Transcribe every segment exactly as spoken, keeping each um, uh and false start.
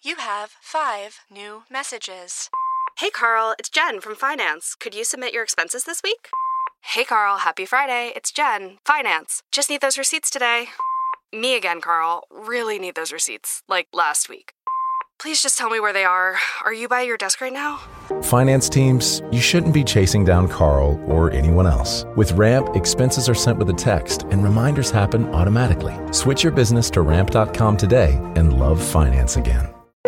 You have five new messages. Hey Carl, it's Jen from Finance. Could you submit your expenses this week? Hey Carl, happy Friday. It's Jen, Finance. Just need those receipts today. Me again, Carl. Really need those receipts, like last week. Please just tell me where they are. Are you by your desk right now? Finance teams, you shouldn't be chasing down Carl or anyone else. With Ramp, expenses are sent with a text and reminders happen automatically. Switch your business to ramp dot com today and love finance again.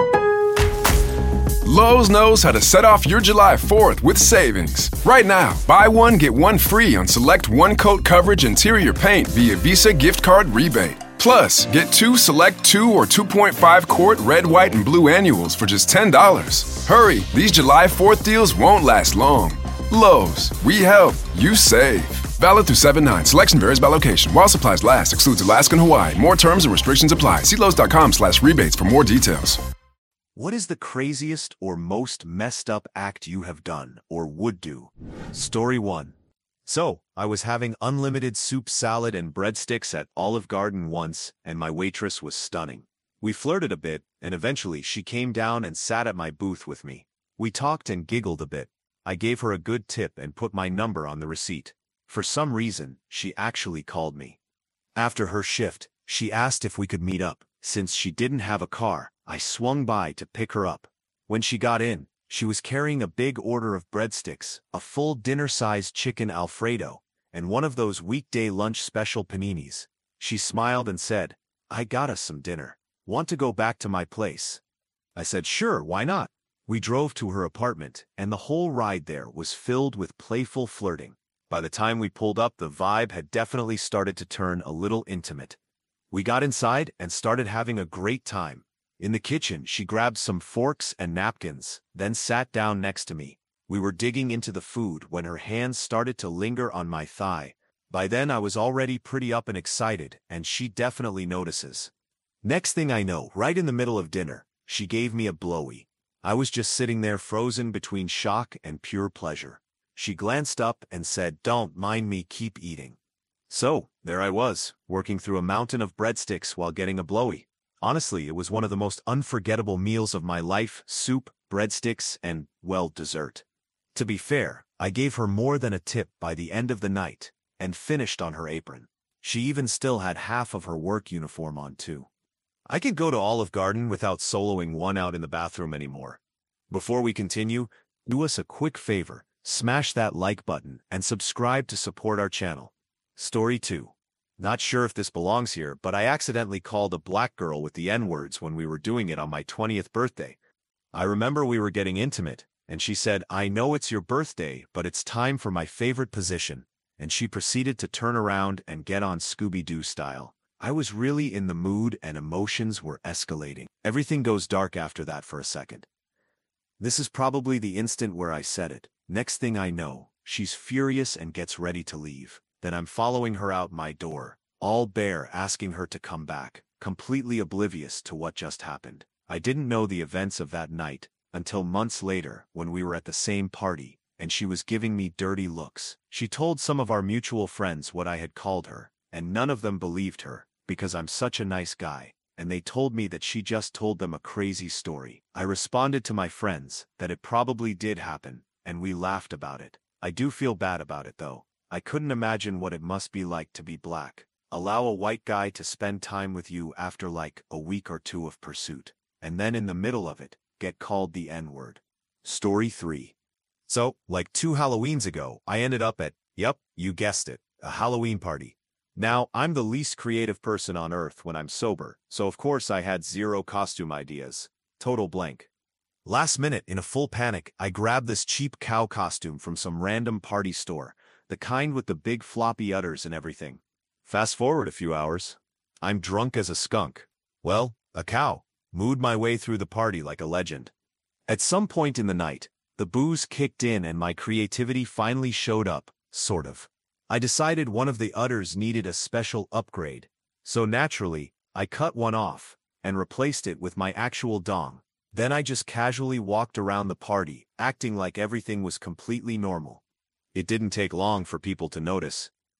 Lowe's knows how to set off your July fourth with savings. Right now, buy one, get one free on select one-coat coverage interior paint via Visa gift card rebate. Plus, get two select two or two point five quart red, white, and blue annuals for just ten dollars. Hurry, these July fourth deals won't last long. Lowe's, we help, you save. Valid through seven nine. Selection varies by location. While supplies last, excludes Alaska and Hawaii. More terms and restrictions apply. See Lowe's dot com slash rebates for more details. What is the craziest or most messed up act you have done or would do? Story one. So, I was having unlimited soup, salad, and breadsticks at Olive Garden once, and my waitress was stunning. We flirted a bit, and eventually she came down and sat at my booth with me. We talked and giggled a bit. I gave her a good tip and put my number on the receipt. For some reason, she actually called me. After her shift, she asked if we could meet up. Since she didn't have a car, I swung by to pick her up. When she got in, she was carrying a big order of breadsticks, a full dinner-sized chicken Alfredo, and one of those weekday lunch special paninis. She smiled and said, "I got us some dinner. Want to go back to my place?" I said, "Sure, why not?" We drove to her apartment, and the whole ride there was filled with playful flirting. By the time we pulled up, the vibe had definitely started to turn a little intimate. We got inside and started having a great time. In the kitchen, she grabbed some forks and napkins, then sat down next to me. We were digging into the food when her hands started to linger on my thigh. By then, I was already pretty up and excited, and she definitely notices. Next thing I know, right in the middle of dinner, she gave me a blowy. I was just sitting there frozen between shock and pure pleasure. She glanced up and said, "Don't mind me, keep eating." So, there I was, working through a mountain of breadsticks while getting a blowy. Honestly, it was one of the most unforgettable meals of my life: soup, breadsticks, and, well, dessert. To be fair, I gave her more than a tip by the end of the night, and finished on her apron. She even still had half of her work uniform on too. I can go to Olive Garden without soloing one out in the bathroom anymore. Before we continue, do us a quick favor, smash that like button and subscribe to support our channel. Story two. Not sure if this belongs here, but I accidentally called a black girl with the N-words when we were doing it on my twentieth birthday. I remember we were getting intimate, and she said, "I know it's your birthday, but it's time for my favorite position," and she proceeded to turn around and get on Scooby-Doo style. I was really in the mood and emotions were escalating. Everything goes dark after that for a second. This is probably the instant where I said it. Next thing I know, she's furious and gets ready to leave. Then I'm following her out my door, all bare, asking her to come back, completely oblivious to what just happened. I didn't know the events of that night until months later when we were at the same party, and she was giving me dirty looks. She told some of our mutual friends what I had called her, and none of them believed her, because I'm such a nice guy, and they told me that she just told them a crazy story. I responded to my friends that it probably did happen, and we laughed about it. I do feel bad about it though. I couldn't imagine what it must be like to be black. Allow a white guy to spend time with you after like a week or two of pursuit, and then in the middle of it, get called the N-word. Story three. So, like two Halloweens ago, I ended up at, yup, you guessed it, a Halloween party. Now, I'm the least creative person on earth when I'm sober, so of course I had zero costume ideas. Total blank. Last minute, in a full panic, I grabbed this cheap cow costume from some random party store, the kind with the big floppy udders and everything. Fast forward a few hours. I'm drunk as a skunk. Well, a cow. Mooed my way through the party like a legend. At some point in the night, the booze kicked in and my creativity finally showed up, sort of. I decided one of the udders needed a special upgrade, so naturally, I cut one off and replaced it with my actual dong. Then I just casually walked around the party, acting like everything was completely normal. It didn't take long for people to notice.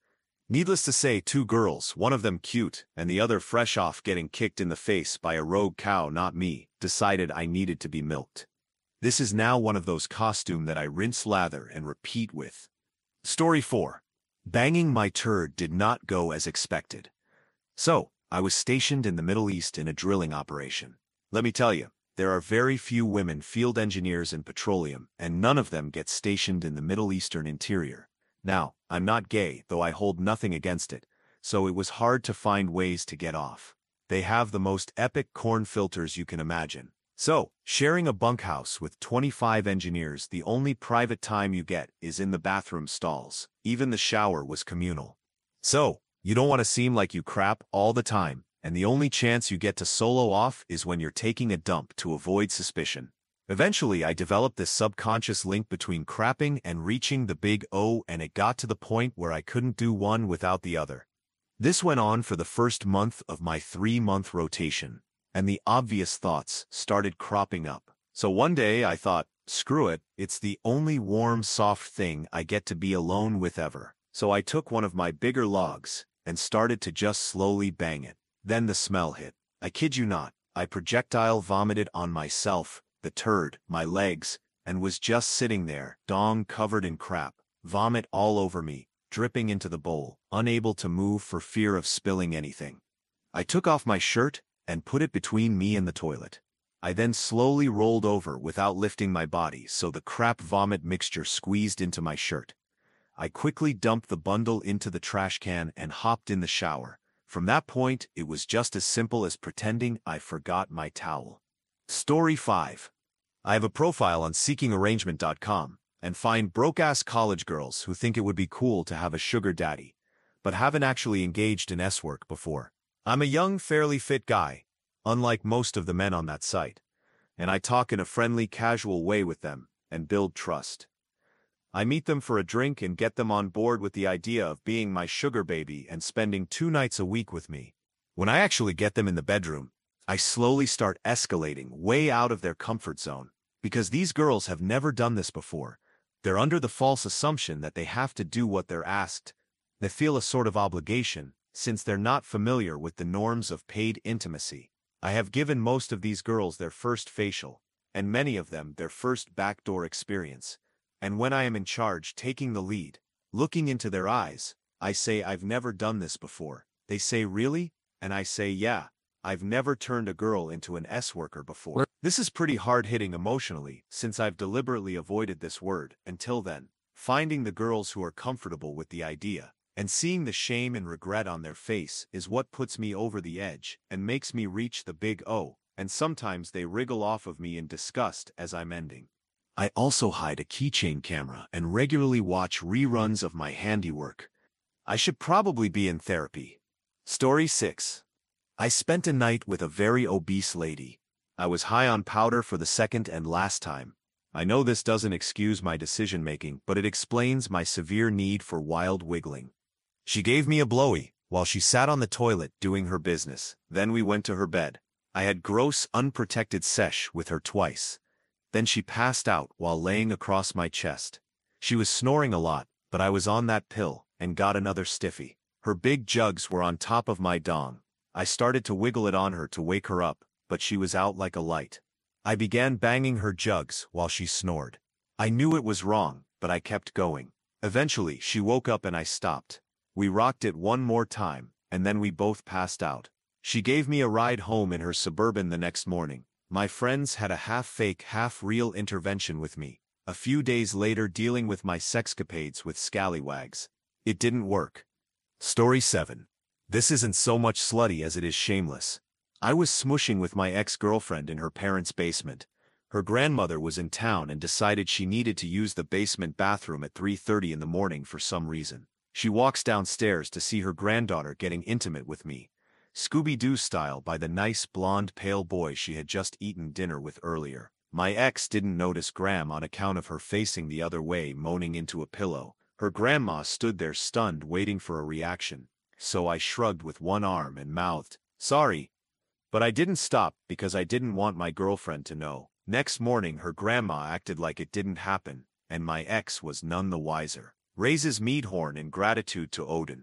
Needless to say, two girls, one of them cute, and the other fresh off getting kicked in the face by a rogue cow, not me, decided I needed to be milked. This is now one of those costumes that I rinse, lather, and repeat with. Story four. Banging my turd did not go as expected. So, I was stationed in the Middle East in a drilling operation. Let me tell you, there are very few women field engineers in petroleum, and none of them get stationed in the Middle Eastern interior. Now, I'm not gay, though I hold nothing against it, so it was hard to find ways to get off. They have the most epic corn filters you can imagine. So, sharing a bunkhouse with twenty-five engineers, the only private time you get is in the bathroom stalls. Even the shower was communal. So, you don't want to seem like you crap all the time, and the only chance you get to solo off is when you're taking a dump to avoid suspicion. Eventually, I developed this subconscious link between crapping and reaching the big O, and it got to the point where I couldn't do one without the other. This went on for the first month of my three-month rotation, and the obvious thoughts started cropping up. So one day I thought, screw it, it's the only warm, soft thing I get to be alone with ever. So I took one of my bigger logs and started to just slowly bang it. Then the smell hit. I kid you not, I projectile vomited on myself, the turd, my legs, and was just sitting there, dong covered in crap, vomit all over me, dripping into the bowl, unable to move for fear of spilling anything. I took off my shirt and put it between me and the toilet. I then slowly rolled over without lifting my body so the crap vomit mixture squeezed into my shirt. I quickly dumped the bundle into the trash can and hopped in the shower. From that point, it was just as simple as pretending I forgot my towel. Story five. I have a profile on seeking arrangement dot com and find broke-ass college girls who think it would be cool to have a sugar daddy, but haven't actually engaged in S-work before. I'm a young, fairly fit guy, unlike most of the men on that site, and I talk in a friendly, casual way with them and build trust. I meet them for a drink and get them on board with the idea of being my sugar baby and spending two nights a week with me. When I actually get them in the bedroom, I slowly start escalating way out of their comfort zone, because these girls have never done this before. They're under the false assumption that they have to do what they're asked. They feel a sort of obligation, since they're not familiar with the norms of paid intimacy. I have given most of these girls their first facial, and many of them their first backdoor experience. And when I am in charge, taking the lead, looking into their eyes, I say, I've never done this before. They say, really? And I say, yeah, I've never turned a girl into an S-worker before. This is pretty hard-hitting emotionally, since I've deliberately avoided this word until then. Finding the girls who are comfortable with the idea, and seeing the shame and regret on their face is what puts me over the edge and makes me reach the big O, and sometimes they wriggle off of me in disgust as I'm ending. I also hide a keychain camera and regularly watch reruns of my handiwork. I should probably be in therapy. Story six. I spent a night with a very obese lady. I was high on powder for the second and last time. I know this doesn't excuse my decision-making, but it explains my severe need for wild wiggling. She gave me a blowy while she sat on the toilet doing her business. Then we went to her bed. I had gross, unprotected sesh with her twice. Then she passed out while laying across my chest. She was snoring a lot, but I was on that pill and got another stiffy. Her big jugs were on top of my dong. I started to wiggle it on her to wake her up, but she was out like a light. I began banging her jugs while she snored. I knew it was wrong, but I kept going. Eventually, she woke up and I stopped. We rocked it one more time, and then we both passed out. She gave me a ride home in her Suburban the next morning. My friends had a half-fake, half-real intervention with me, a few days later dealing with my sexcapades with scallywags. It didn't work. Story seven. This isn't so much slutty as it is shameless. I was smushing with my ex-girlfriend in her parents' basement. Her grandmother was in town and decided she needed to use the basement bathroom at three thirty in the morning for some reason. She walks downstairs to see her granddaughter getting intimate with me, Scooby-Doo style, by the nice blonde pale boy she had just eaten dinner with earlier. My ex didn't notice Gram on account of her facing the other way, moaning into a pillow. Her grandma stood there stunned, waiting for a reaction. So I shrugged with one arm and mouthed, "Sorry." But I didn't stop because I didn't want my girlfriend to know. Next morning her grandma acted like it didn't happen, and my ex was none the wiser. Raises meat horn in gratitude to Odin.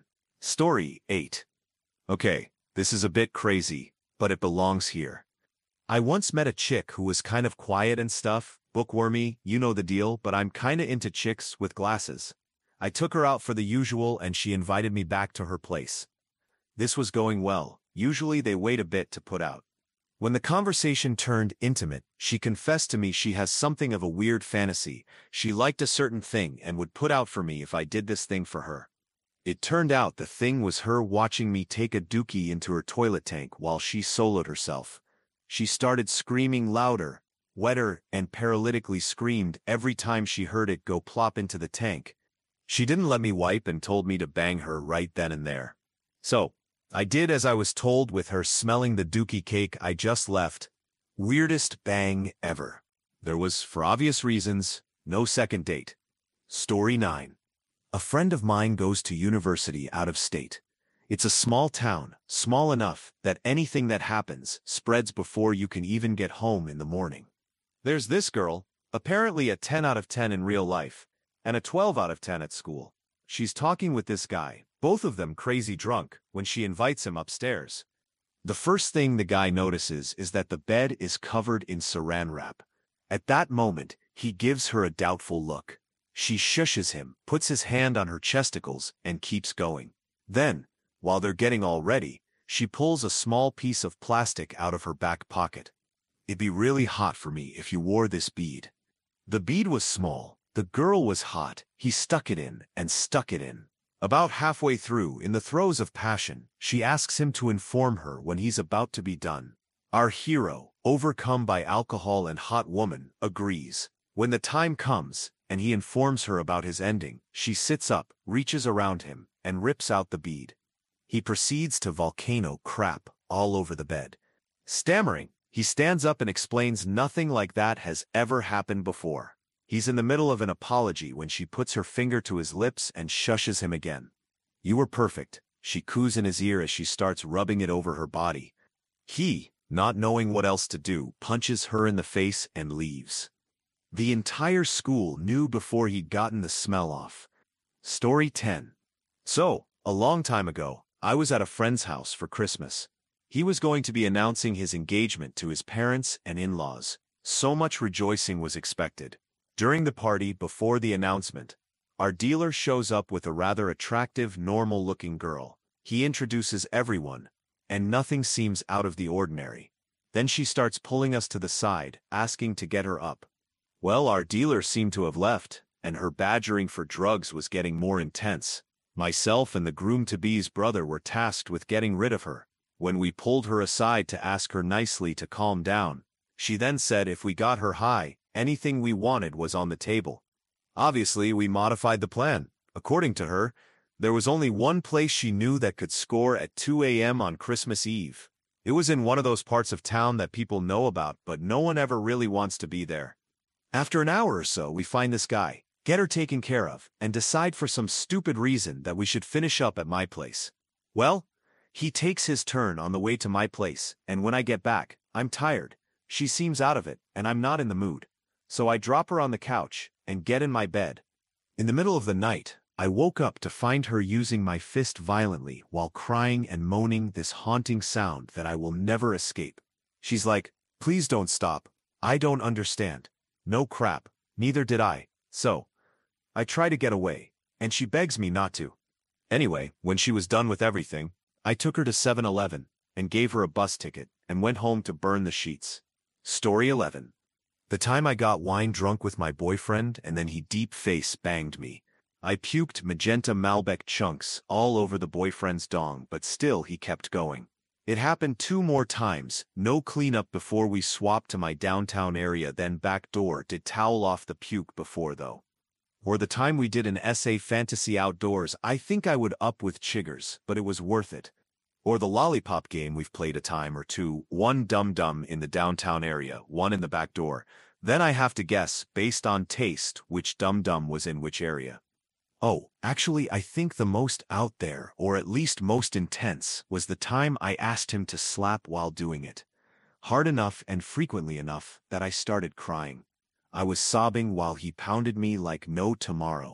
Story eight. Okay, this is a bit crazy, but it belongs here. I once met a chick who was kind of quiet and stuff, bookwormy, you know the deal, but I'm kinda into chicks with glasses. I took her out for the usual and she invited me back to her place. This was going well. Usually they wait a bit to put out. When the conversation turned intimate, she confessed to me she has something of a weird fantasy. She liked a certain thing and would put out for me if I did this thing for her. It turned out the thing was her watching me take a dookie into her toilet tank while she soloed herself. She started screaming louder, wetter, and paralytically screamed every time she heard it go plop into the tank. She didn't let me wipe and told me to bang her right then and there. So, I did as I was told with her smelling the dookie cake I just left. Weirdest bang ever. There was, for obvious reasons, no second date. Story nine. A friend of mine goes to university out of state. It's a small town, small enough that anything that happens spreads before you can even get home in the morning. There's this girl, apparently a ten out of ten in real life, and a twelve out of ten at school. She's talking with this guy, both of them crazy drunk, when she invites him upstairs. The first thing the guy notices is that the bed is covered in saran wrap. At that moment, he gives her a doubtful look. She shushes him, puts his hand on her chesticles, and keeps going. Then, while they're getting all ready, she pulls a small piece of plastic out of her back pocket. It'd be really hot for me if you wore this bead. The bead was small, the girl was hot, he stuck it in, and stuck it in. About halfway through, in the throes of passion, she asks him to inform her when he's about to be done. Our hero, overcome by alcohol and hot woman, agrees. When the time comes, and he informs her about his ending, she sits up, reaches around him, and rips out the bead. He proceeds to volcano crap all over the bed. Stammering, he stands up and explains nothing like that has ever happened before. He's in the middle of an apology when she puts her finger to his lips and shushes him again. You were perfect, she coos in his ear as she starts rubbing it over her body. He, not knowing what else to do, punches her in the face and leaves. The entire school knew before he'd gotten the smell off. Story ten. So, a long time ago, I was at a friend's house for Christmas. He was going to be announcing his engagement to his parents and in-laws. So much rejoicing was expected. During the party before the announcement, our dealer shows up with a rather attractive, normal-looking girl. He introduces everyone, and nothing seems out of the ordinary. Then she starts pulling us to the side, asking to get her up. Well, our dealer seemed to have left, and her badgering for drugs was getting more intense. Myself and the groom-to-be's brother were tasked with getting rid of her. When we pulled her aside to ask her nicely to calm down, she then said if we got her high, anything we wanted was on the table. Obviously, we modified the plan. According to her, there was only one place she knew that could score at two A M on Christmas Eve. It was in one of those parts of town that people know about, but no one ever really wants to be there. After an hour or so, we find this guy, get her taken care of, and decide for some stupid reason that we should finish up at my place. Well, he takes his turn on the way to my place, and when I get back, I'm tired. She seems out of it, and I'm not in the mood. So I drop her on the couch and get in my bed. In the middle of the night, I woke up to find her using my fist violently while crying and moaning this haunting sound that I will never escape. She's like, please don't stop. I don't understand. No crap, neither did I. So, I try to get away, and she begs me not to. Anyway, when she was done with everything, I took her to seven eleven and gave her a bus ticket and went home to burn the sheets. Story eleven. The time I got wine drunk with my boyfriend and then he deep face banged me. I puked magenta Malbec chunks all over the boyfriend's dong, but still he kept going. It happened two more times, no cleanup before we swapped to my downtown area, then back door did towel off the puke before though. Or the time we did an essay fantasy outdoors, I think I would up with chiggers, but it was worth it. Or the lollipop game we've played a time or two, one dum-dum in the downtown area, one in the back door. Then I have to guess, based on taste, which dum-dum was in which area. Oh, actually I think the most out there, or at least most intense, was the time I asked him to slap while doing it. Hard enough and frequently enough that I started crying. I was sobbing while he pounded me like no tomorrow.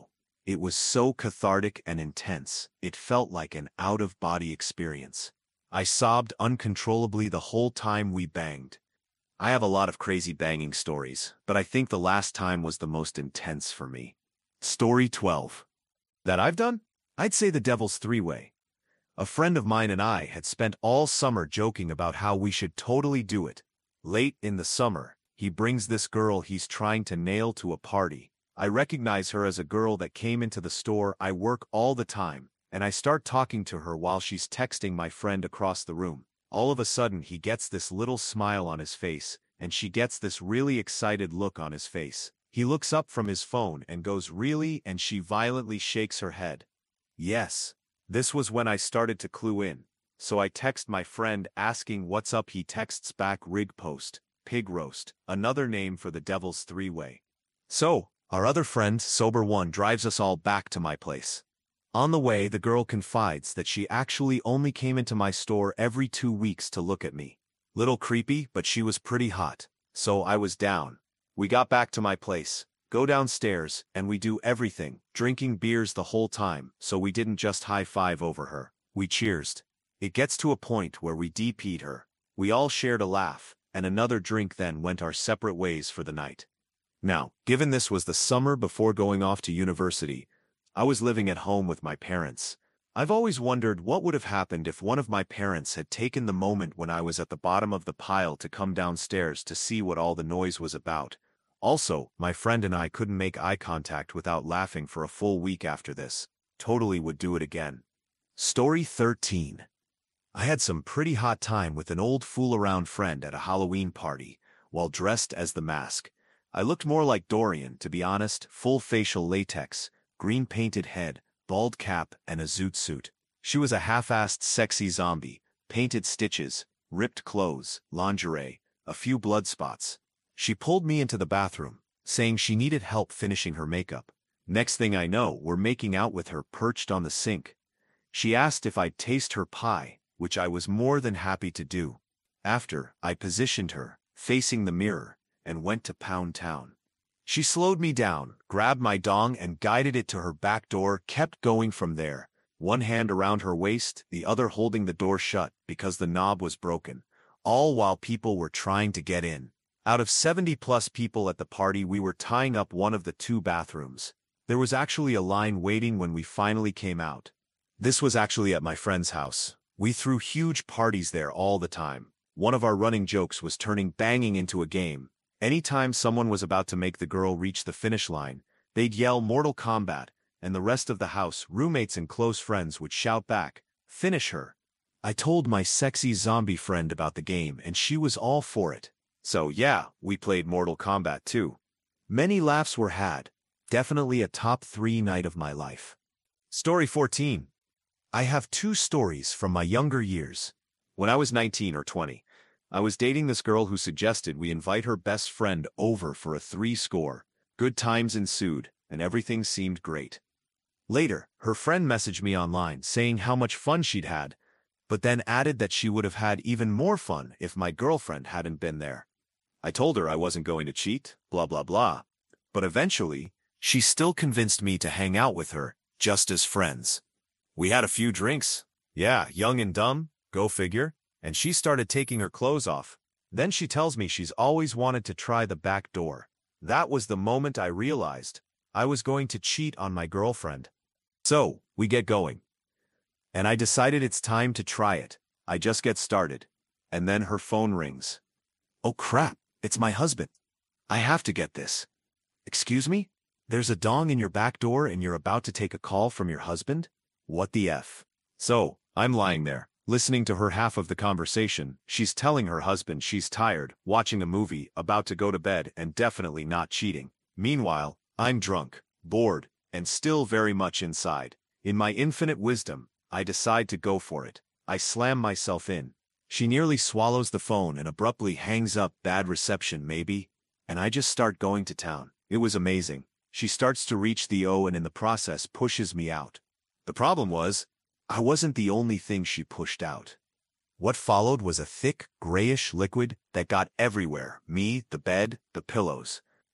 It was so cathartic and intense, it felt like an out-of-body experience. I sobbed uncontrollably the whole time we banged. I have a lot of crazy banging stories, but I think the last time was the most intense for me. Story twelve. That I've done? I'd say the Devil's Three-Way. A friend of mine and I had spent all summer joking about how we should totally do it. Late in the summer, he brings this girl he's trying to nail to a party. I recognize her as a girl that came into the store I work all the time, and I start talking to her while she's texting my friend across the room. All of a sudden he gets this little smile on his face, and she gets this really excited look on his face. He looks up from his phone and goes, "Really?" and she violently shakes her head. Yes. This was when I started to clue in. So I text my friend asking what's up. He texts back, "Rig post, pig roast," another name for the Devil's Three-Way. So, our other friend, Sober One, drives us all back to my place. On the way, the girl confides that she actually only came into my store every two weeks to look at me. Little creepy, but she was pretty hot, so I was down. We got back to my place, go downstairs, and we do everything, drinking beers the whole time, so we didn't just high-five over her. We cheersed. It gets to a point where we D P'd her. We all shared a laugh, and another drink, then went our separate ways for the night. Now, given this was the summer before going off to university, I was living at home with my parents. I've always wondered what would have happened if one of my parents had taken the moment when I was at the bottom of the pile to come downstairs to see what all the noise was about. Also, my friend and I couldn't make eye contact without laughing for a full week after this. Totally would do it again. Story thirteen. I had some pretty hot time with an old fool-around friend at a Halloween party, while dressed as the Mask. I looked more like Dorian, to be honest, full facial latex, green painted head, bald cap, and a zoot suit. She was a half-assed sexy zombie, painted stitches, ripped clothes, lingerie, a few blood spots. She pulled me into the bathroom, saying she needed help finishing her makeup. Next thing I know, we're making out with her perched on the sink. She asked if I'd taste her pie, which I was more than happy to do. After, I positioned her, facing the mirror, and went to Pound Town. She slowed me down, grabbed my dong and guided it to her back door, kept going from there, one hand around her waist, the other holding the door shut because the knob was broken, all while people were trying to get in. Out of seventy plus people at the party, we were tying up one of the two bathrooms. There was actually a line waiting when we finally came out. This was actually at my friend's house. We threw huge parties there all the time. One of our running jokes was turning banging into a game. Anytime someone was about to make the girl reach the finish line, they'd yell Mortal Kombat, and the rest of the house, roommates and close friends, would shout back, "Finish her." I told my sexy zombie friend about the game and she was all for it. So yeah, we played Mortal Kombat too. Many laughs were had. Definitely a top three night of my life. Story fourteen. I have two stories from my younger years. When I was nineteen or twenty, I was dating this girl who suggested we invite her best friend over for a three score. Good times ensued, and everything seemed great. Later, her friend messaged me online saying how much fun she'd had, but then added that she would have had even more fun if my girlfriend hadn't been there. I told her I wasn't going to cheat, blah blah blah. But eventually, she still convinced me to hang out with her, just as friends. We had a few drinks. Yeah, young and dumb, go figure. And she started taking her clothes off. Then she tells me she's always wanted to try the back door. That was the moment I realized I was going to cheat on my girlfriend. So, we get going. And I decided it's time to try it. I just get started. And then her phone rings. Oh crap, it's my husband. I have to get this. Excuse me? There's a dong in your back door and you're about to take a call from your husband? What the F? So, I'm lying there, listening to her half of the conversation. She's telling her husband she's tired, watching a movie, about to go to bed, and definitely not cheating. Meanwhile, I'm drunk, bored, and still very much inside. In my infinite wisdom, I decide to go for it. I slam myself in. She nearly swallows the phone and abruptly hangs up. Bad reception maybe. And I just start going to town. It was amazing. She starts to reach the O and in the process pushes me out. The problem was, I wasn't the only thing she pushed out. What followed was a thick, grayish liquid that got everywhere. Me, the bed, the pillows.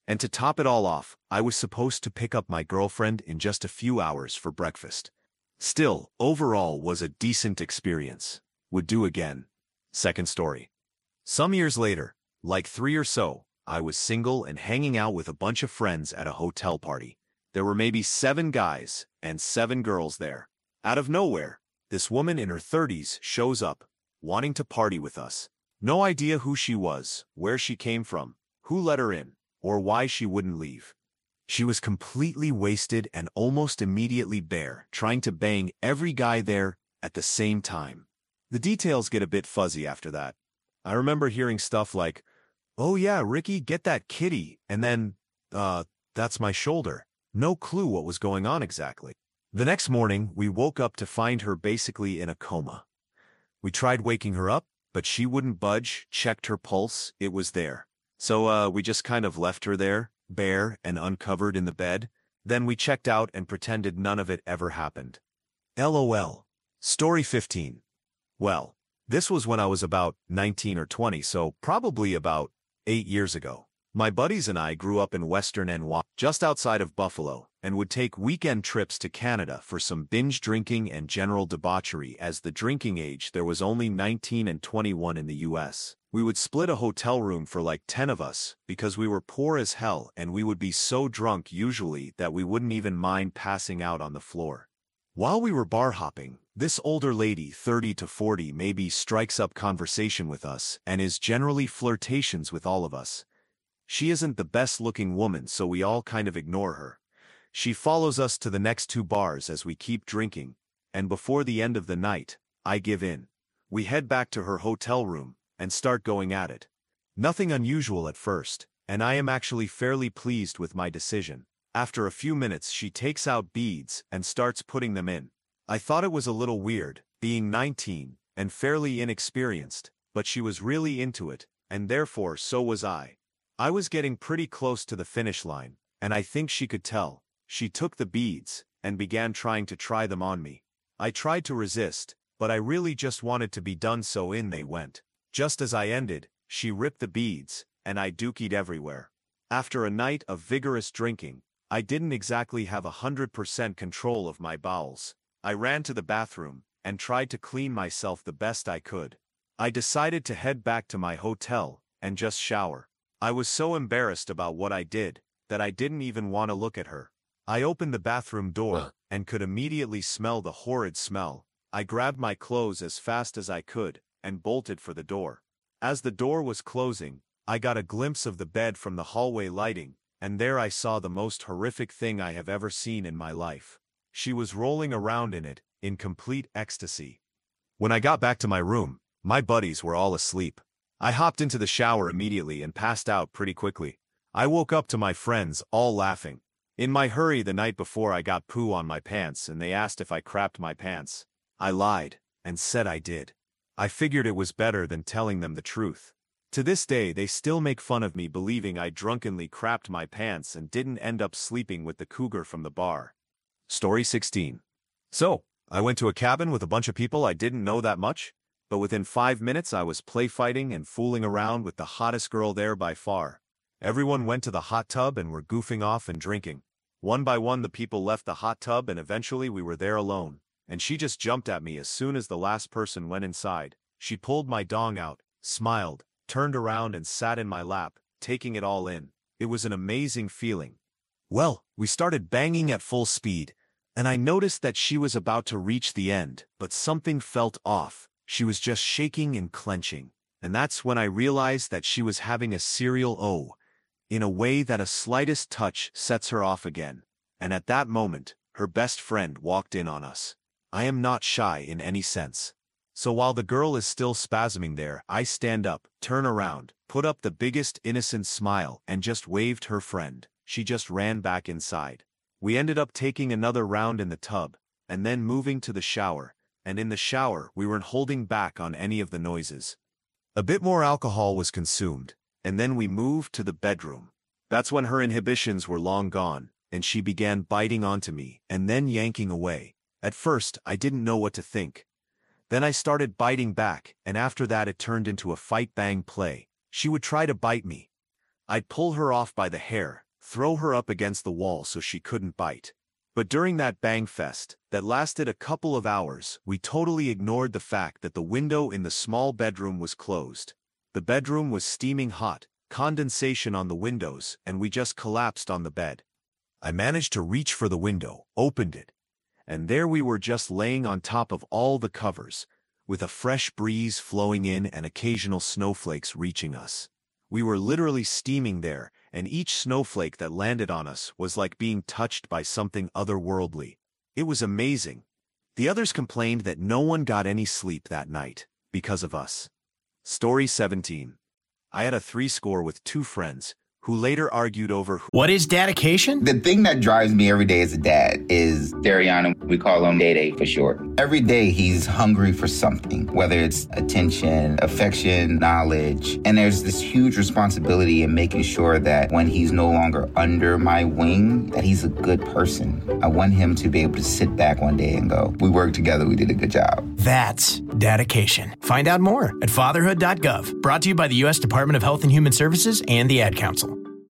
And to top it all off, I was supposed to pick up my girlfriend in just a few hours for breakfast. Still, overall was a decent experience. Would do again. Second story. Some years later, like three or so, I was single and hanging out with a bunch of friends at a hotel party. There were maybe seven guys and seven girls there. Out of nowhere, this woman in her thirties shows up, wanting to party with us. No idea who she was, where she came from, who let her in, or why she wouldn't leave. She was completely wasted and almost immediately bare, trying to bang every guy there at the same time. The details get a bit fuzzy after that. I remember hearing stuff like, "Oh yeah, Ricky, get that kitty," and then, uh, "That's my shoulder." No clue what was going on exactly. The next morning, we woke up to find her basically in a coma. We tried waking her up, but she wouldn't budge, checked her pulse, it was there. So, uh, we just kind of left her there, bare and uncovered in the bed. Then we checked out and pretended none of it ever happened. LOL. Story fifteen. Well, this was when I was about nineteen or twenty, so probably about eight years ago. My buddies and I grew up in western N Y, just outside of Buffalo, and would take weekend trips to Canada for some binge drinking and general debauchery, as the drinking age there was only nineteen and twenty-one in the U S. We would split a hotel room for like ten of us, because we were poor as hell and we would be so drunk usually that we wouldn't even mind passing out on the floor. While we were bar hopping, this older lady, thirty to forty, maybe strikes up conversation with us and is generally flirtations with all of us. She isn't the best-looking woman, so we all kind of ignore her. She follows us to the next two bars as we keep drinking, and before the end of the night, I give in. We head back to her hotel room and start going at it. Nothing unusual at first, and I am actually fairly pleased with my decision. After a few minutes, she takes out beads and starts putting them in. I thought it was a little weird, being nineteen and fairly inexperienced, but she was really into it, and therefore so was I. I was getting pretty close to the finish line, and I think she could tell. She took the beads and began trying to try them on me. I tried to resist, but I really just wanted to be done, so in they went. Just as I ended, she ripped the beads, and I dookied everywhere. After a night of vigorous drinking, I didn't exactly have a hundred percent control of my bowels. I ran to the bathroom and tried to clean myself the best I could. I decided to head back to my hotel and just shower. I was so embarrassed about what I did that I didn't even want to look at her. I opened the bathroom door and could immediately smell the horrid smell. I grabbed my clothes as fast as I could and bolted for the door. As the door was closing, I got a glimpse of the bed from the hallway lighting, and there I saw the most horrific thing I have ever seen in my life. She was rolling around in it, in complete ecstasy. When I got back to my room, my buddies were all asleep. I hopped into the shower immediately and passed out pretty quickly. I woke up to my friends all laughing. In my hurry the night before, I got poo on my pants and they asked if I crapped my pants. I lied and said I did. I figured it was better than telling them the truth. To this day they still make fun of me, believing I drunkenly crapped my pants and didn't end up sleeping with the cougar from the bar. Story sixteen. So, I went to a cabin with a bunch of people I didn't know that much, but within five minutes I was play fighting and fooling around with the hottest girl there by far. Everyone went to the hot tub and were goofing off and drinking. One by one the people left the hot tub and eventually we were there alone, and she just jumped at me as soon as the last person went inside. She pulled my dong out, smiled, turned around and sat in my lap, taking it all in. It was an amazing feeling. Well, we started banging at full speed, and I noticed that she was about to reach the end, but something felt off. She was just shaking and clenching, and that's when I realized that she was having a serial O, in a way that a slightest touch sets her off again. And at that moment, her best friend walked in on us. I am not shy in any sense. So while the girl is still spasming there, I stand up, turn around, put up the biggest innocent smile, and just waved her friend. She just ran back inside. We ended up taking another round in the tub, and then moving to the shower. And in the shower we weren't holding back on any of the noises. A bit more alcohol was consumed, and then we moved to the bedroom. That's when her inhibitions were long gone, and she began biting onto me, and then yanking away. At first, I didn't know what to think. Then I started biting back, and after that it turned into a fight-bang play. She would try to bite me. I'd pull her off by the hair, throw her up against the wall so she couldn't bite. But during that bang fest, that lasted a couple of hours, we totally ignored the fact that the window in the small bedroom was closed. The bedroom was steaming hot, condensation on the windows, and we just collapsed on the bed. I managed to reach for the window, opened it, and there we were just laying on top of all the covers, with a fresh breeze flowing in and occasional snowflakes reaching us. We were literally steaming there, and each snowflake that landed on us was like being touched by something otherworldly. It was amazing. The others complained that no one got any sleep that night, because of us. Story seventeen. I had a three-score with two friends, who later argued over who— What is dedication? The thing that drives me every day as a dad is Dariana. We call him Day Day for short. Every day he's hungry for something, whether it's attention, affection, knowledge. And there's this huge responsibility in making sure that when he's no longer under my wing, that he's a good person. I want him to be able to sit back one day and go, we worked together, we did a good job. That's dedication. Find out more at fatherhood dot gov. Brought to you by the U S Department of Health and Human Services and the Ad Council.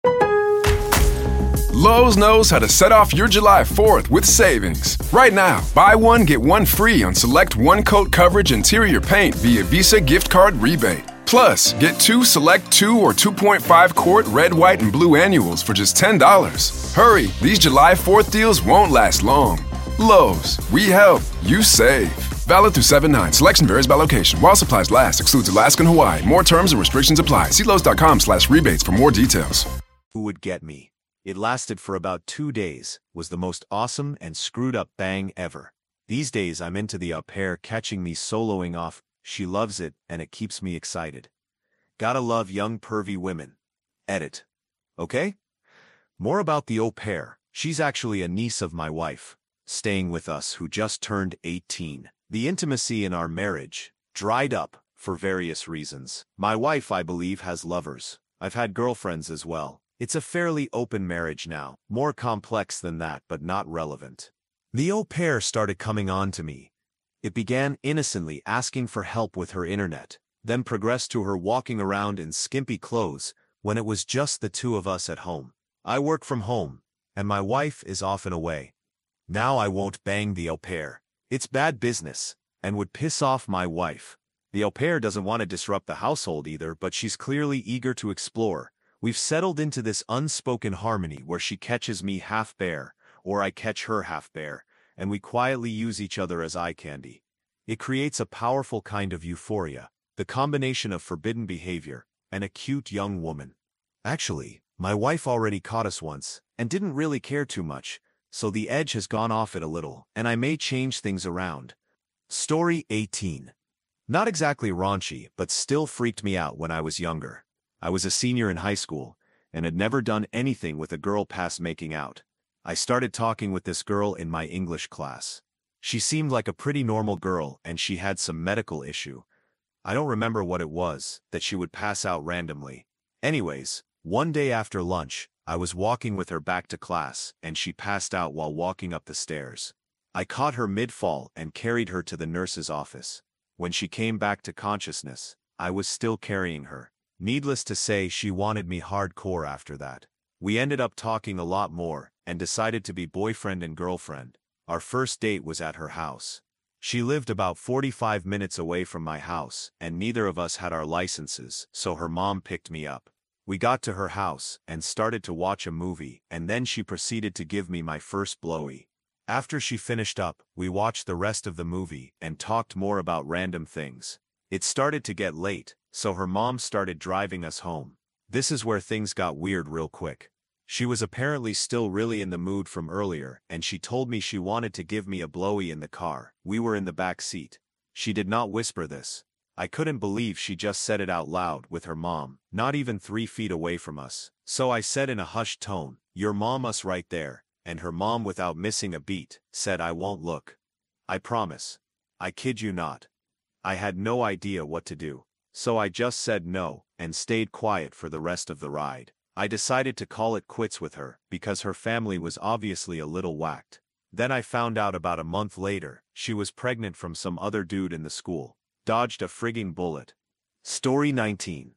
Lowe's knows how to set off your July fourth with savings. Right now, buy one, get one free on select one-coat coverage interior paint via Visa gift card rebate. Plus, get two select two or two point five quart red, white, and blue annuals for just ten dollars. Hurry, these July fourth deals won't last long. Lowe's, we help, you save. Valid through seven nine. Selection varies by location. While supplies last, excludes Alaska and Hawaii. More terms and restrictions apply. See Lowe's dot com slash rebates for more details. who would get me. It lasted for about two days, was the most awesome and screwed up bang ever. These days I'm into the au pair catching me soloing off. She loves it and it keeps me excited. Gotta love young pervy women. Edit. Okay? More about the au pair. She's actually a niece of my wife, staying with us, who just turned eighteen. The intimacy in our marriage dried up for various reasons. My wife, I believe, has lovers. I've had girlfriends as well. It's a fairly open marriage now, more complex than that but not relevant. The au pair started coming on to me. It began innocently asking for help with her internet, then progressed to her walking around in skimpy clothes when it was just the two of us at home. I work from home, and my wife is often away. Now I won't bang the au pair. It's bad business, and would piss off my wife. The au pair doesn't want to disrupt the household either, but she's clearly eager to explore. We've settled into this unspoken harmony where she catches me half bare, or I catch her half bare, and we quietly use each other as eye candy. It creates a powerful kind of euphoria, the combination of forbidden behavior and a cute young woman. Actually, my wife already caught us once, and didn't really care too much, so the edge has gone off it a little, and I may change things around. Story eighteen. Not exactly raunchy, but still freaked me out when I was younger. I was a senior in high school, and had never done anything with a girl past making out. I started talking with this girl in my English class. She seemed like a pretty normal girl, and she had some medical issue. I don't remember what it was, that she would pass out randomly. Anyways, one day after lunch, I was walking with her back to class, and she passed out while walking up the stairs. I caught her mid-fall and carried her to the nurse's office. When she came back to consciousness, I was still carrying her. Needless to say, she wanted me hardcore after that. We ended up talking a lot more, and decided to be boyfriend and girlfriend. Our first date was at her house. She lived about forty-five minutes away from my house, and neither of us had our licenses, so her mom picked me up. We got to her house, and started to watch a movie, and then she proceeded to give me my first blowy. After she finished up, we watched the rest of the movie, and talked more about random things. It started to get late, so her mom started driving us home. This is where things got weird real quick. She was apparently still really in the mood from earlier, and she told me she wanted to give me a blowy in the car. We were in the back seat. She did not whisper this. I couldn't believe she just said it out loud with her mom, not even three feet away from us. So I said in a hushed tone, "Your mom us right there," and her mom, without missing a beat, said, "I won't look. I promise. I kid you not." I had no idea what to do, so I just said no, and stayed quiet for the rest of the ride. I decided to call it quits with her, because her family was obviously a little whacked. Then I found out about a month later, she was pregnant from some other dude in the school. Dodged a frigging bullet. Story nineteen.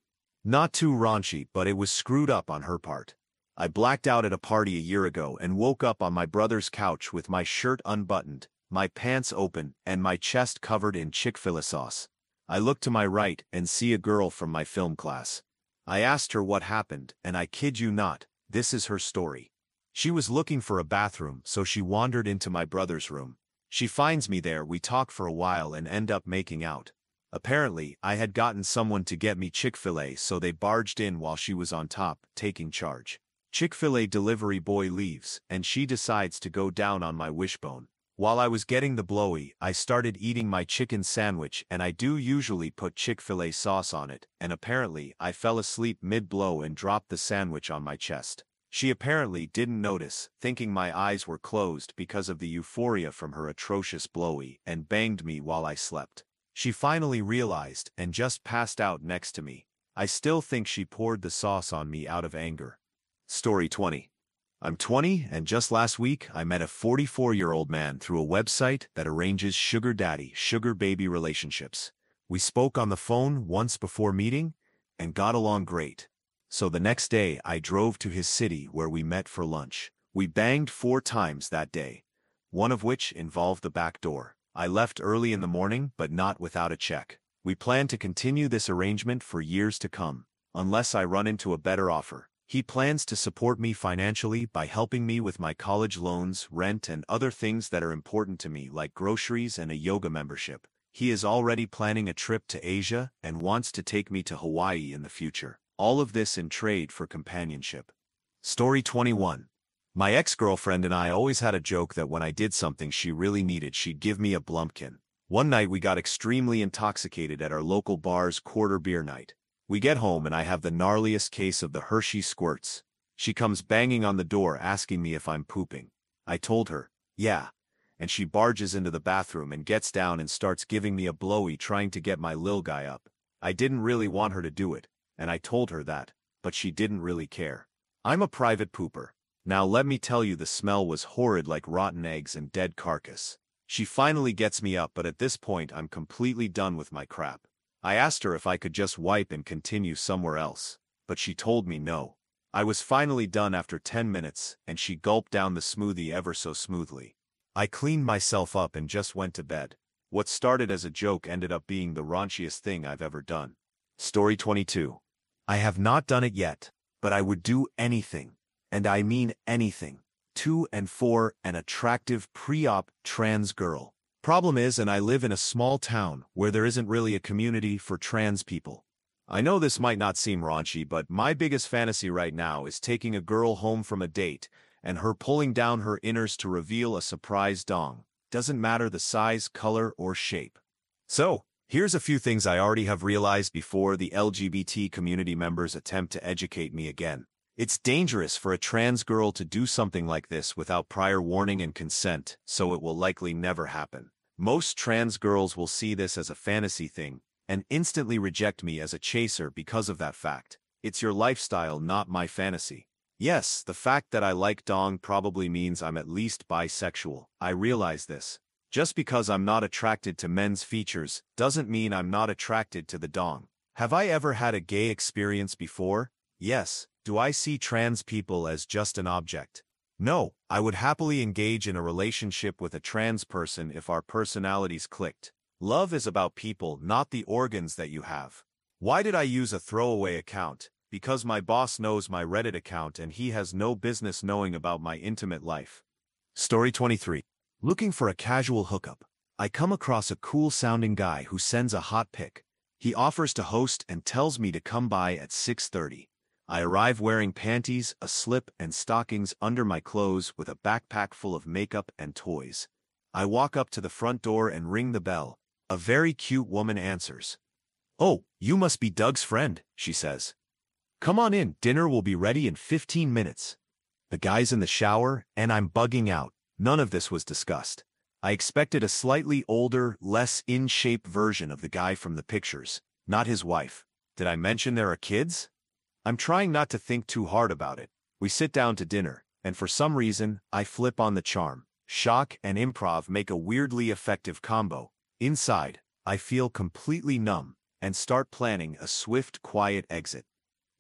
Not too raunchy, but it was screwed up on her part. I blacked out at a party a year ago and woke up on my brother's couch with my shirt unbuttoned, my pants open, and my chest covered in Chick-fil-A sauce. I look to my right and see a girl from my film class. I asked her what happened, and I kid you not, this is her story. She was looking for a bathroom, so she wandered into my brother's room. She finds me there, we talk for a while and end up making out. Apparently, I had gotten someone to get me Chick-fil-A, so they barged in while she was on top, taking charge. Chick-fil-A delivery boy leaves, and she decides to go down on my wishbone. While I was getting the blowy, I started eating my chicken sandwich, and I do usually put Chick-fil-A sauce on it, and apparently I fell asleep mid-blow and dropped the sandwich on my chest. She apparently didn't notice, thinking my eyes were closed because of the euphoria from her atrocious blowy, and banged me while I slept. She finally realized and just passed out next to me. I still think she poured the sauce on me out of anger. Story twenty. I'm twenty, and just last week I met a forty-four-year-old man through a website that arranges sugar daddy, sugar baby relationships. We spoke on the phone once before meeting, and got along great. So the next day I drove to his city where we met for lunch. We banged four times that day, one of which involved the back door. I left early in the morning, but not without a check. We plan to continue this arrangement for years to come, unless I run into a better offer. He plans to support me financially by helping me with my college loans, rent, and other things that are important to me like groceries and a yoga membership. He is already planning a trip to Asia and wants to take me to Hawaii in the future. All of this in trade for companionship. Story twenty-one. My ex-girlfriend and I always had a joke that when I did something she really needed, she'd give me a Blumpkin. One night we got extremely intoxicated at our local bar's quarter beer night. We get home and I have the gnarliest case of the Hershey squirts. She comes banging on the door asking me if I'm pooping. I told her, yeah, and she barges into the bathroom and gets down and starts giving me a blowy trying to get my lil guy up. I didn't really want her to do it, and I told her that, but she didn't really care. I'm a private pooper. Now let me tell you, the smell was horrid, like rotten eggs and dead carcass. She finally gets me up, but at this point I'm completely done with my crap. I asked her if I could just wipe and continue somewhere else, but she told me no. I was finally done after ten minutes, and she gulped down the smoothie ever so smoothly. I cleaned myself up and just went to bed. What started as a joke ended up being the raunchiest thing I've ever done. Story twenty-two. I have not done it yet, but I would do anything, and I mean anything, to and for an attractive pre-op trans girl. Problem is, and I live in a small town where there isn't really a community for trans people. I know this might not seem raunchy, but my biggest fantasy right now is taking a girl home from a date and her pulling down her inners to reveal a surprise dong. Doesn't matter the size, color, or shape. So, here's a few things I already have realized before the L G B T community members attempt to educate me again. It's dangerous for a trans girl to do something like this without prior warning and consent, so it will likely never happen. Most trans girls will see this as a fantasy thing and instantly reject me as a chaser because of that fact. It's your lifestyle, not my fantasy. Yes, the fact that I like dong probably means I'm at least bisexual. I realize this. Just because I'm not attracted to men's features doesn't mean I'm not attracted to the dong. Have I ever had a gay experience before? Yes. Do I see trans people as just an object? No, I would happily engage in a relationship with a trans person if our personalities clicked. Love is about people, not the organs that you have. Why did I use a throwaway account? Because my boss knows my Reddit account and he has no business knowing about my intimate life. Story twenty-three. Looking for a casual hookup. I come across a cool-sounding guy who sends a hot pic. He offers to host and tells me to come by at six thirty. I arrive wearing panties, a slip, and stockings under my clothes with a backpack full of makeup and toys. I walk up to the front door and ring the bell. A very cute woman answers. "Oh, you must be Doug's friend," she says. "Come on in, dinner will be ready in fifteen minutes. The guy's in the shower, and I'm bugging out. None of this was discussed. I expected a slightly older, less in-shape version of the guy from the pictures, not his wife. Did I mention there are kids? I'm trying not to think too hard about it. We sit down to dinner, and for some reason, I flip on the charm. Shock and improv make a weirdly effective combo. Inside, I feel completely numb, and start planning a swift, quiet exit.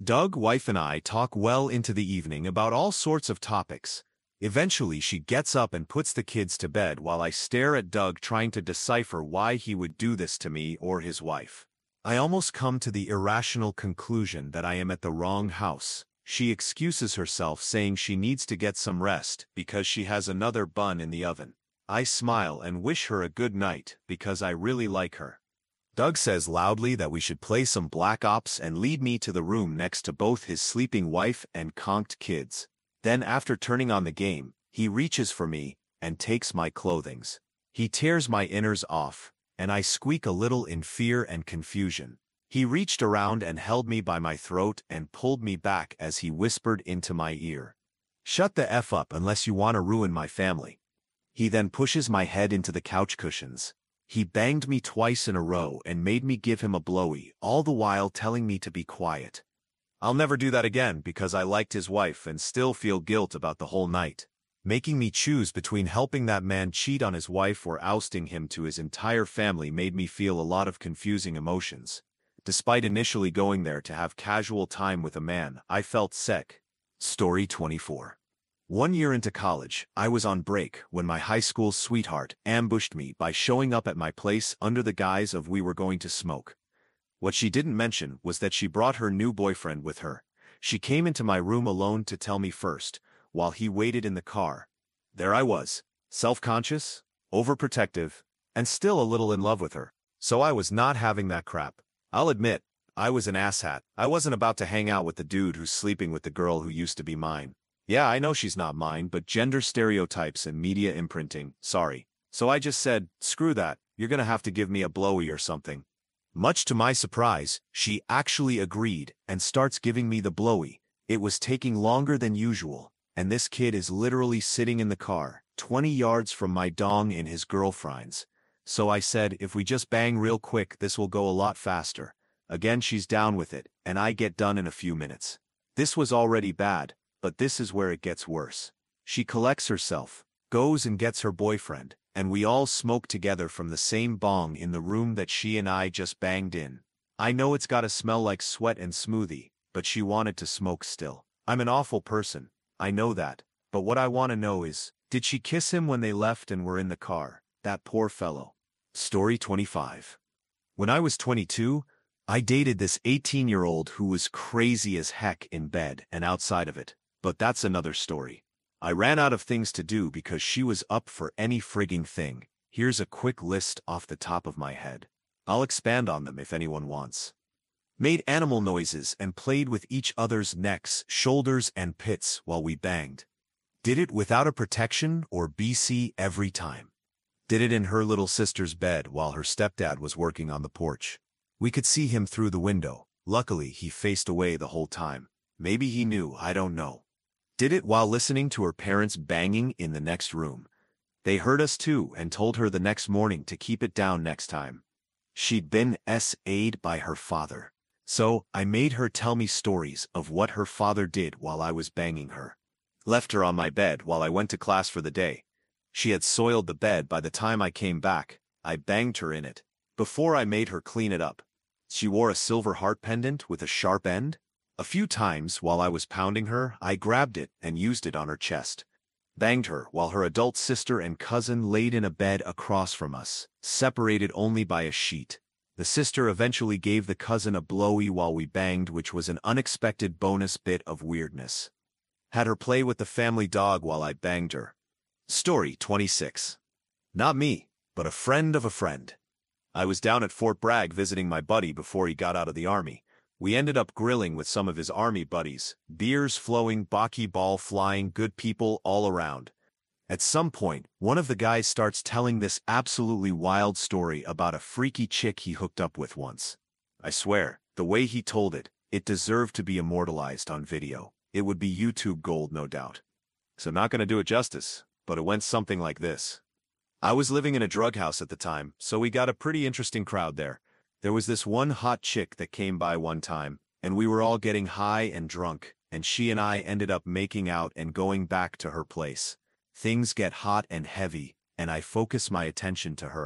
Doug, wife, and I talk well into the evening about all sorts of topics. Eventually, she gets up and puts the kids to bed while I stare at Doug trying to decipher why he would do this to me or his wife. I almost come to the irrational conclusion that I am at the wrong house. She excuses herself, saying she needs to get some rest because she has another bun in the oven. I smile and wish her a good night because I really like her. Doug says loudly that we should play some Black Ops and lead me to the room next to both his sleeping wife and conked kids. Then, after turning on the game, he reaches for me and takes my clothings. He tears my inners off, and I squeak a little in fear and confusion. He reached around and held me by my throat and pulled me back as he whispered into my ear, "Shut the F up unless you want to ruin my family." He then pushes my head into the couch cushions. He banged me twice in a row and made me give him a blowy, all the while telling me to be quiet. I'll never do that again because I liked his wife and still feel guilt about the whole night. Making me choose between helping that man cheat on his wife or ousting him to his entire family made me feel a lot of confusing emotions. Despite initially going there to have casual time with a man, I felt sick. Story twenty-four. One year into college, I was on break when my high school sweetheart ambushed me by showing up at my place under the guise of we were going to smoke. What she didn't mention was that she brought her new boyfriend with her. She came into my room alone to tell me first, while he waited in the car. There I was, self-conscious, overprotective, and still a little in love with her. So I was not having that crap. I'll admit, I was an asshat. I wasn't about to hang out with the dude who's sleeping with the girl who used to be mine. Yeah, I know she's not mine, but gender stereotypes and media imprinting, sorry. So I just said, screw that, you're gonna have to give me a blowy or something. Much to my surprise, she actually agreed and starts giving me the blowy. It was taking longer than usual, and this kid is literally sitting in the car, twenty yards from my dong in his girlfriend's. So I said, if we just bang real quick, this will go a lot faster. Again, she's down with it, and I get done in a few minutes. This was already bad, but this is where it gets worse. She collects herself, goes and gets her boyfriend, and we all smoke together from the same bong in the room that she and I just banged in. I know it's gotta smell like sweat and smoothie, but she wanted to smoke still. I'm an awful person, I know that, but what I want to know is, did she kiss him when they left and were in the car? That poor fellow. Story twenty-five. When I was twenty-two, I dated this eighteen-year-old who was crazy as heck in bed and outside of it, but that's another story. I ran out of things to do because she was up for any frigging thing. Here's a quick list off the top of my head. I'll expand on them if anyone wants. Made animal noises and played with each other's necks, shoulders, and pits while we banged. Did it without a protection or B C every time. Did it in her little sister's bed while her stepdad was working on the porch. We could see him through the window. Luckily, he faced away the whole time. Maybe he knew, I don't know. Did it while listening to her parents banging in the next room. They heard us too and told her the next morning to keep it down next time. She'd been S A'd by her father. So, I made her tell me stories of what her father did while I was banging her. Left her on my bed while I went to class for the day. She had soiled the bed by the time I came back. I banged her in it. Before I made her clean it up. She wore a silver heart pendant with a sharp end. A few times while I was pounding her, I grabbed it and used it on her chest. Banged her while her adult sister and cousin laid in a bed across from us, separated only by a sheet. The sister eventually gave the cousin a blowy while we banged, which was an unexpected bonus bit of weirdness. Had her play with the family dog while I banged her. Story twenty-six. Not me, but a friend of a friend. I was down at Fort Bragg visiting my buddy before he got out of the army. We ended up grilling with some of his army buddies, beers flowing, bocce ball flying, good people all around. At some point, one of the guys starts telling this absolutely wild story about a freaky chick he hooked up with once. I swear, the way he told it, it deserved to be immortalized on video. It would be YouTube gold, no doubt. So not gonna do it justice, but it went something like this. I was living in a drug house at the time, so we got a pretty interesting crowd there. There was this one hot chick that came by one time, and we were all getting high and drunk, and she and I ended up making out and going back to her place. Things get hot and heavy, and I focus my attention to her.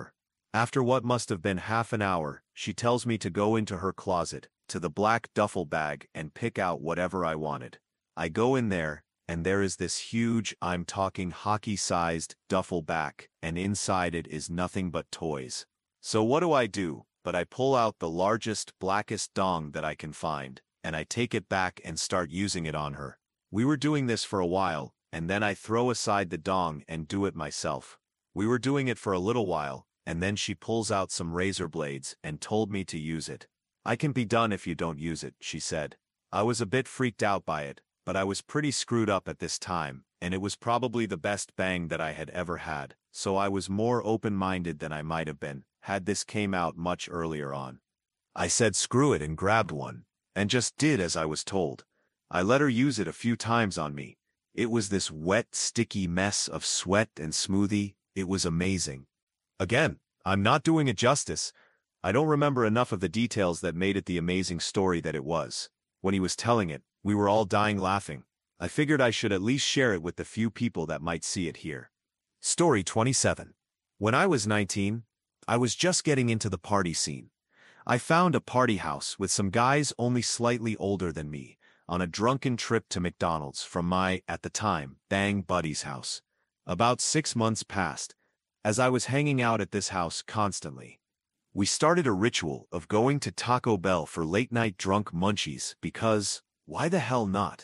After what must have been half an hour, she tells me to go into her closet, to the black duffel bag, and pick out whatever I wanted. I go in there, and there is this huge, I'm talking hockey-sized, duffel bag, and inside it is nothing but toys. So what do I do? But I pull out the largest, blackest dong that I can find, and I take it back and start using it on her. We were doing this for a while, and then I throw aside the dong and do it myself. We were doing it for a little while, and then she pulls out some razor blades and told me to use it. I can be done if you don't use it, she said. I was a bit freaked out by it, but I was pretty screwed up at this time, and it was probably the best bang that I had ever had, so I was more open-minded than I might have been, had this came out much earlier on. I said screw it and grabbed one, and just did as I was told. I let her use it a few times on me. It was this wet, sticky mess of sweat and smoothie. It was amazing. Again, I'm not doing it justice. I don't remember enough of the details that made it the amazing story that it was. When he was telling it, we were all dying laughing. I figured I should at least share it with the few people that might see it here. Story twenty-seven. When I was nineteen, I was just getting into the party scene. I found a party house with some guys only slightly older than me on a drunken trip to McDonald's from my, at the time, bang buddy's house. About six months passed, as I was hanging out at this house constantly. We started a ritual of going to Taco Bell for late-night drunk munchies because, why the hell not?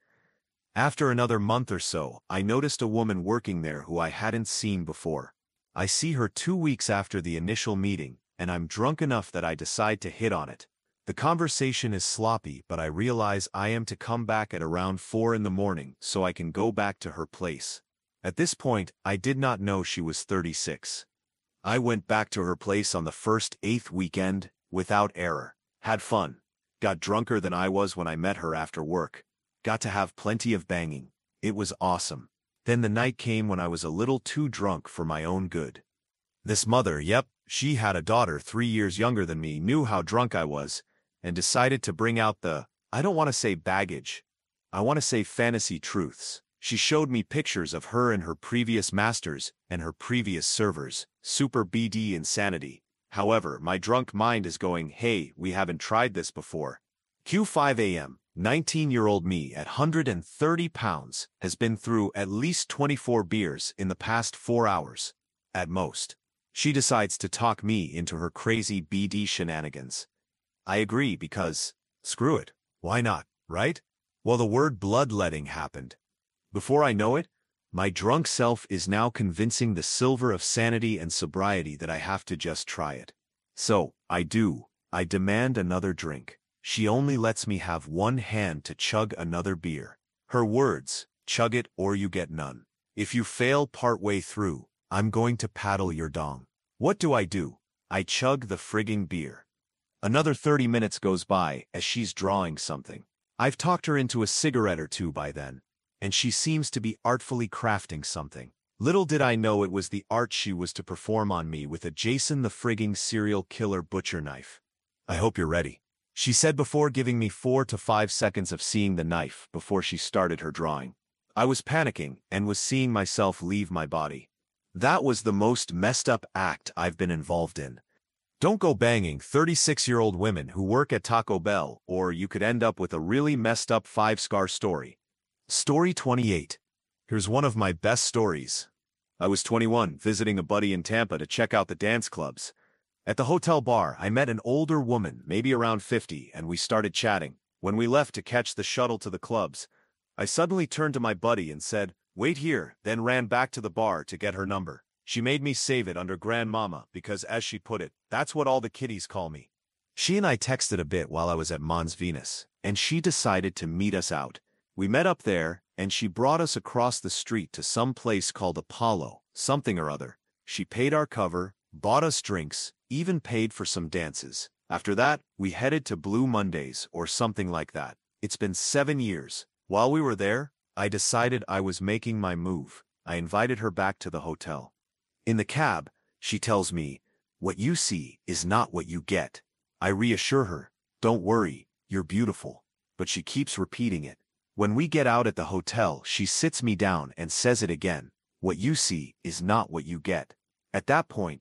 After another month or so, I noticed a woman working there who I hadn't seen before. I see her two weeks after the initial meeting, and I'm drunk enough that I decide to hit on it. The conversation is sloppy, but I realize I am to come back at around four in the morning so I can go back to her place. At this point, I did not know she was thirty-six. I went back to her place on the first eighth weekend, without error. Had fun. Got drunker than I was when I met her after work. Got to have plenty of banging. It was awesome. Then the night came when I was a little too drunk for my own good. This mother, yep, she had a daughter three years younger than me, knew how drunk I was, and decided to bring out the, I don't want to say baggage, I want to say fantasy truths. She showed me pictures of her and her previous masters and her previous servers, super B D insanity. However, my drunk mind is going, hey, we haven't tried this before. Q five A M, nineteen-year-old me at one hundred thirty pounds has been through at least twenty-four beers in the past four hours, at most. She decides to talk me into her crazy B D shenanigans. I agree because, screw it, why not, right? Well, the word bloodletting happened. Before I know it, my drunk self is now convincing the silver of sanity and sobriety that I have to just try it. So, I do. I demand another drink. She only lets me have one hand to chug another beer. Her words, chug it or you get none. If you fail partway through, I'm going to paddle your dong. What do I do? I chug the frigging beer. Another thirty minutes goes by as she's drawing something. I've talked her into a cigarette or two by then, and she seems to be artfully crafting something. Little did I know it was the art she was to perform on me with a Jason the frigging serial killer butcher knife. I hope you're ready, she said before giving me four to five seconds of seeing the knife before she started her drawing. I was panicking and was seeing myself leave my body. That was the most messed up act I've been involved in. Don't go banging thirty-six-year-old women who work at Taco Bell, or you could end up with a really messed up five-scar story. Story twenty-eight. Here's one of my best stories. I was twenty-one, visiting a buddy in Tampa to check out the dance clubs. At the hotel bar, I met an older woman, maybe around fifty, and we started chatting. When we left to catch the shuttle to the clubs, I suddenly turned to my buddy and said, "Wait here," then ran back to the bar to get her number. She made me save it under Grandmama because, as she put it, that's what all the kiddies call me. She and I texted a bit while I was at Mons Venus, and she decided to meet us out. We met up there, and she brought us across the street to some place called Apollo, something or other. She paid our cover, bought us drinks, even paid for some dances. After that, we headed to Blue Mondays or something like that. It's been seven years. While we were there, I decided I was making my move. I invited her back to the hotel. In the cab, she tells me, "What you see is not what you get." I reassure her, "Don't worry, you're beautiful." But she keeps repeating it. When we get out at the hotel, she sits me down and says it again. "What you see is not what you get." At that point,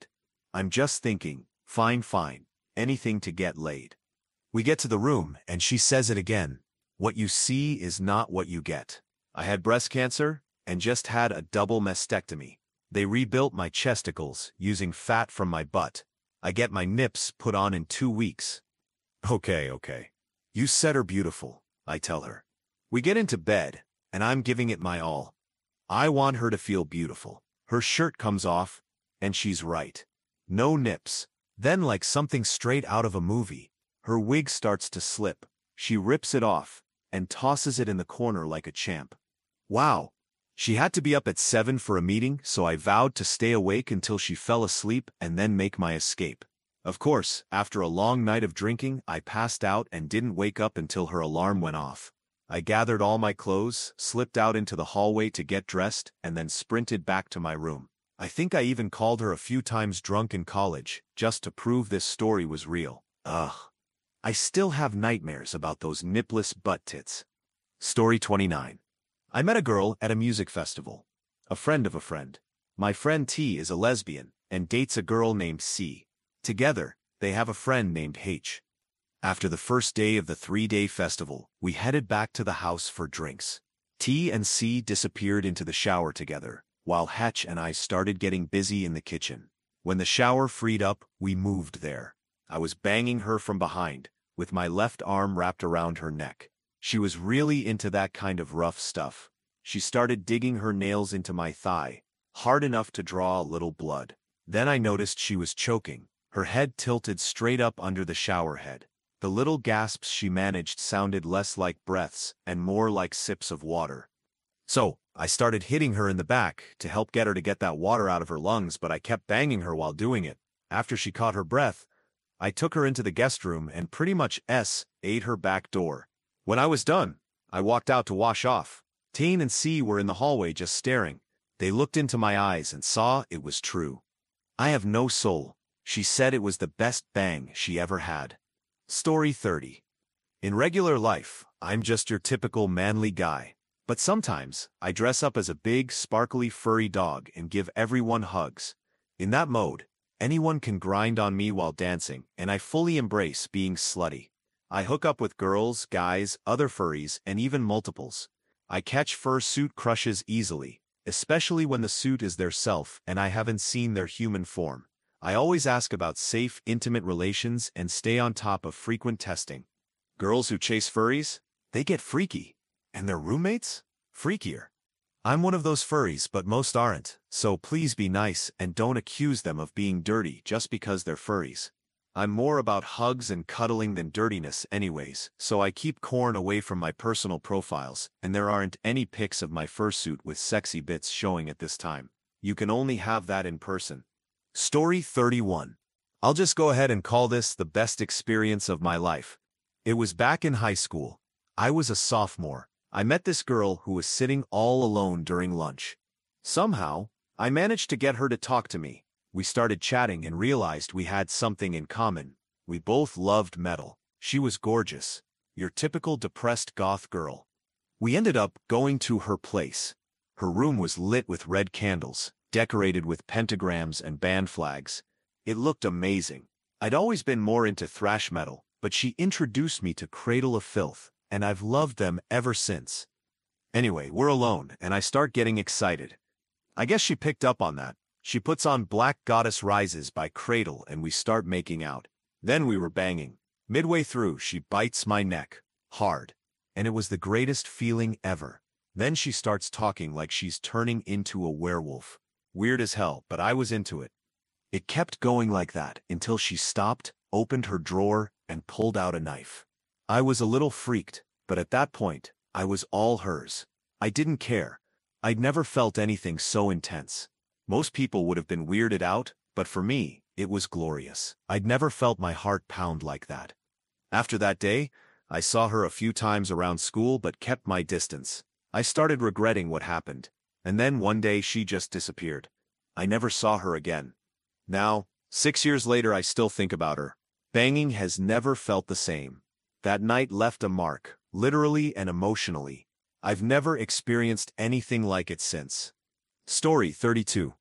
I'm just thinking, fine, fine, anything to get laid. We get to the room, and she says it again. What you see is not what you get. I had breast cancer and just had a double mastectomy. They rebuilt my chesticles using fat from my butt. I get my nips put on in two weeks. Okay, okay. You said her beautiful, I tell her. We get into bed, and I'm giving it my all. I want her to feel beautiful. Her shirt comes off, and she's right. No nips. Then, like something straight out of a movie, her wig starts to slip. She rips it off and tosses it in the corner like a champ. Wow. She had to be up at seven for a meeting, so I vowed to stay awake until she fell asleep and then make my escape. Of course, after a long night of drinking, I passed out and didn't wake up until her alarm went off. I gathered all my clothes, slipped out into the hallway to get dressed, and then sprinted back to my room. I think I even called her a few times drunk in college, just to prove this story was real. Ugh. I still have nightmares about those nipless butt tits. Story twenty-nine. I met a girl at a music festival. A friend of a friend. My friend T is a lesbian and dates a girl named C. Together, they have a friend named H. After the first day of the three-day festival, we headed back to the house for drinks. T and C disappeared into the shower together, while H and I started getting busy in the kitchen. When the shower freed up, we moved there. I was banging her from behind, with my left arm wrapped around her neck. She was really into that kind of rough stuff. She started digging her nails into my thigh, hard enough to draw a little blood. Then I noticed she was choking, her head tilted straight up under the shower head. The little gasps she managed sounded less like breaths and more like sips of water. So, I started hitting her in the back to help get her to get that water out of her lungs, but I kept banging her while doing it. After she caught her breath, I took her into the guest room and pretty much S-ate her back door. When I was done, I walked out to wash off. Tain and C were in the hallway just staring. They looked into my eyes and saw it was true. I have no soul. She said it was the best bang she ever had. Story thirty. In regular life, I'm just your typical manly guy. But sometimes, I dress up as a big, sparkly, furry dog and give everyone hugs. In that mode, anyone can grind on me while dancing, and I fully embrace being slutty. I hook up with girls, guys, other furries, and even multiples. I catch fursuit crushes easily, especially when the suit is their self and I haven't seen their human form. I always ask about safe, intimate relations and stay on top of frequent testing. Girls who chase furries? They get freaky. And their roommates? Freakier. I'm one of those furries, but most aren't, so please be nice and don't accuse them of being dirty just because they're furries. I'm more about hugs and cuddling than dirtiness anyways, so I keep corn away from my personal profiles, and there aren't any pics of my fursuit with sexy bits showing at this time. You can only have that in person. Story thirty-one. I'll just go ahead and call this the best experience of my life. It was back in high school. I was a sophomore. I met this girl who was sitting all alone during lunch. Somehow, I managed to get her to talk to me. We started chatting and realized we had something in common. We both loved metal. She was gorgeous. Your typical depressed goth girl. We ended up going to her place. Her room was lit with red candles, decorated with pentagrams and band flags. It looked amazing. I'd always been more into thrash metal, but she introduced me to Cradle of Filth, and I've loved them ever since. Anyway, we're alone, and I start getting excited. I guess she picked up on that. She puts on Black Goddess Rises by Cradle and we start making out. Then we were banging. Midway through, she bites my neck. Hard. And it was the greatest feeling ever. Then she starts talking like she's turning into a werewolf. Weird as hell, but I was into it. It kept going like that until she stopped, opened her drawer, and pulled out a knife. I was a little freaked, but at that point, I was all hers. I didn't care. I'd never felt anything so intense. Most people would have been weirded out, but for me, it was glorious. I'd never felt my heart pound like that. After that day, I saw her a few times around school but kept my distance. I started regretting what happened, and then one day she just disappeared. I never saw her again. Now, six years later, I still think about her. Banging has never felt the same. That night left a mark, literally and emotionally. I've never experienced anything like it since. Story thirty-two.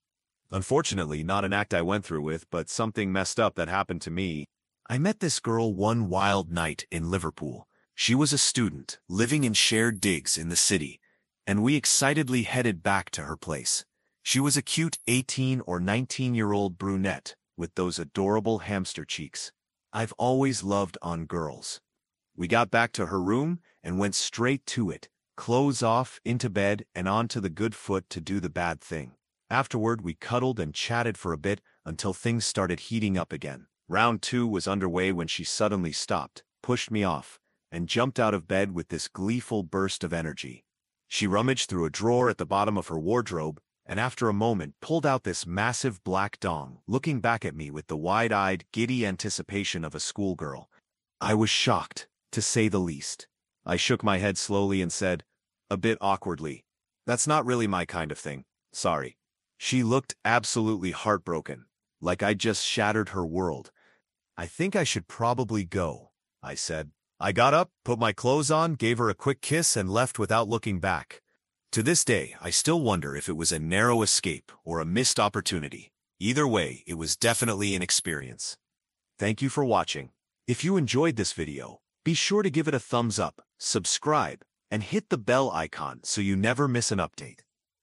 Unfortunately, not an act I went through with, but something messed up that happened to me. I met this girl one wild night in Liverpool. She was a student, living in shared digs in the city, and we excitedly headed back to her place. She was a cute eighteen or nineteen-year-old brunette with those adorable hamster cheeks I've always loved on girls. We got back to her room and went straight to it, clothes off, into bed, and onto the good foot to do the bad thing. Afterward, we cuddled and chatted for a bit until things started heating up again. Round two was underway when she suddenly stopped, pushed me off, and jumped out of bed with this gleeful burst of energy. She rummaged through a drawer at the bottom of her wardrobe, and after a moment pulled out this massive black dong, looking back at me with the wide-eyed, giddy anticipation of a schoolgirl. I was shocked, to say the least. I shook my head slowly and said, a bit awkwardly, "That's not really my kind of thing. Sorry." She looked absolutely heartbroken, like I'd just shattered her world. "I think I should probably go," I said. I got up, put my clothes on, gave her a quick kiss, and left without looking back. To this day, I still wonder if it was a narrow escape or a missed opportunity. Either way, it was definitely an experience. Thank you for watching. If you enjoyed this video, be sure to give it a thumbs up, subscribe, and hit the bell icon so you never miss an update.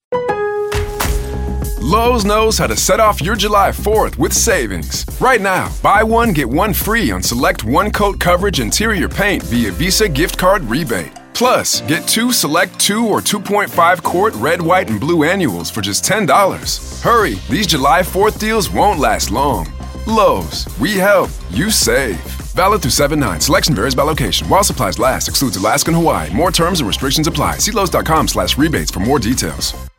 Lowe's knows how to set off your July fourth with savings. Right now, buy one, get one free on select one-coat coverage interior paint via Visa gift card rebate. Plus, get two select two or two point five quart red, white, and blue annuals for just ten dollars. Hurry, these July fourth deals won't last long. Lowe's, we help, you save. Valid through seven nine. Selection varies by location. While supplies last, excludes Alaska and Hawaii. More terms and restrictions apply. See Lowe's dot com slash rebates for more details.